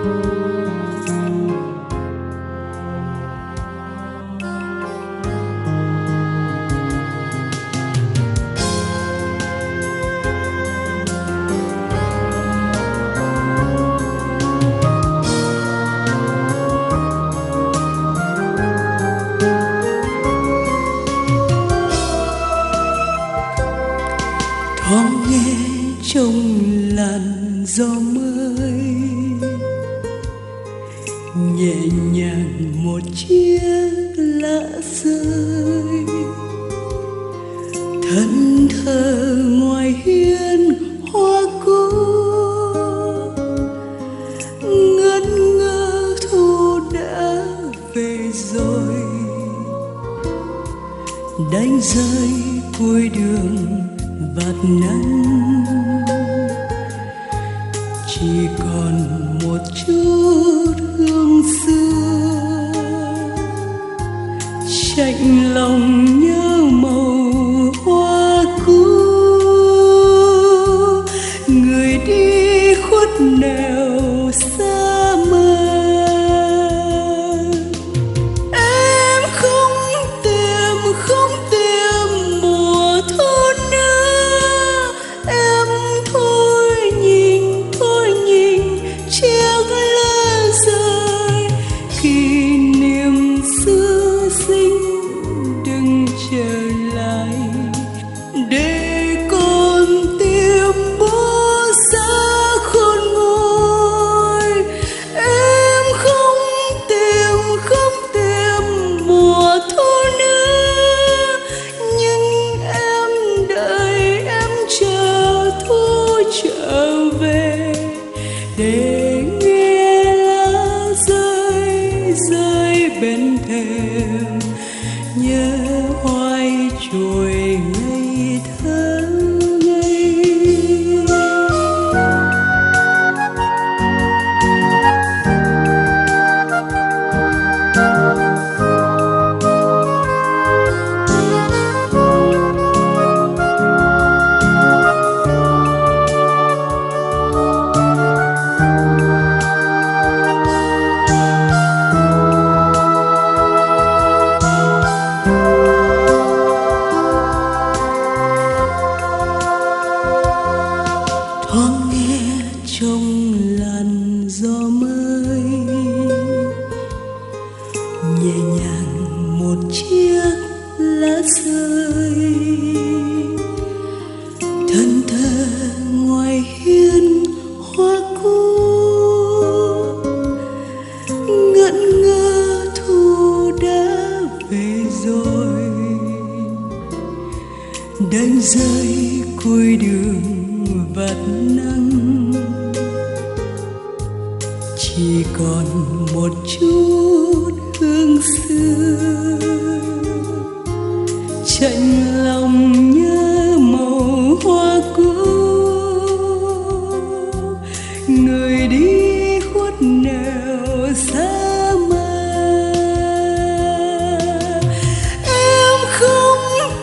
thoáng nghe trong làn gió mới, nhẹ nhàng một chiếc lá rơi, thân thờ ngoài hiên hoa cũ, ngẩn ngơ thu đã về rồi, đánh rơi cuối đường vạt nắng, chỉ còn một chút hương xưa, chạnh lòng nhớ màu hoa cũ, người đi khuất nẻo xa mơ. Em không tìm mùa thu nữa, em thôi nhìn chiếc lá rơi, kỷ niệm xưa xinh đừng trở lại, để con tim bố xa khôn nguôi. Em không tìm mùa thu nữa, nhưng em đợi em chờ thu trở về, để nghe lá rơi bên thềm, nhớ hoài trôi ngây thơ ngây. Thoáng nghe trong làn gió mới, nhẹ nhàng một chiếc lá rơi, thân thờ ngoài hiên hoa cũ, ngẩn ngơ thu đã về rồi, đánh rơi cuối đường vạt nắng, chỉ còn một chút hương xưa, chạnh lòng nhớ màu hoa cũ, người đi khuất nẻo xa mơ. Em không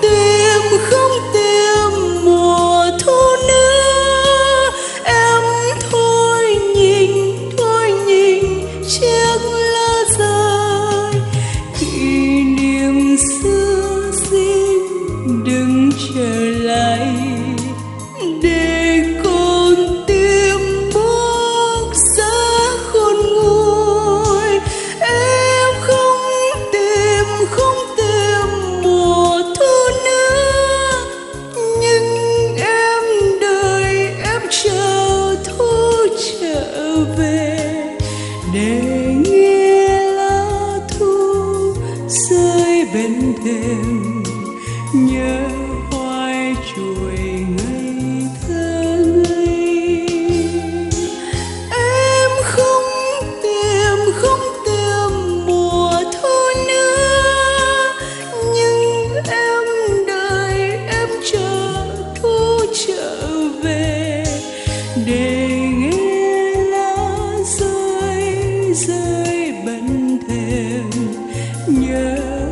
tìm mùa thu nữa, em thôi nhìn chiếc lá rơi, kỷ niệm xưa xinh đừng trở lại, để con tim bước xa khôn nguôi. Em không tìm mùa thu nữa, nhưng em đợi em chờ thu trở về, để nghe lá thu rơi bên thềm, nhớ hoài trôi ngây thơ ngây. Em không tìm mùa thu nữa, nhưng em đợi em chờ thu trở về, để nghe lá rơi bên thềm, nhớ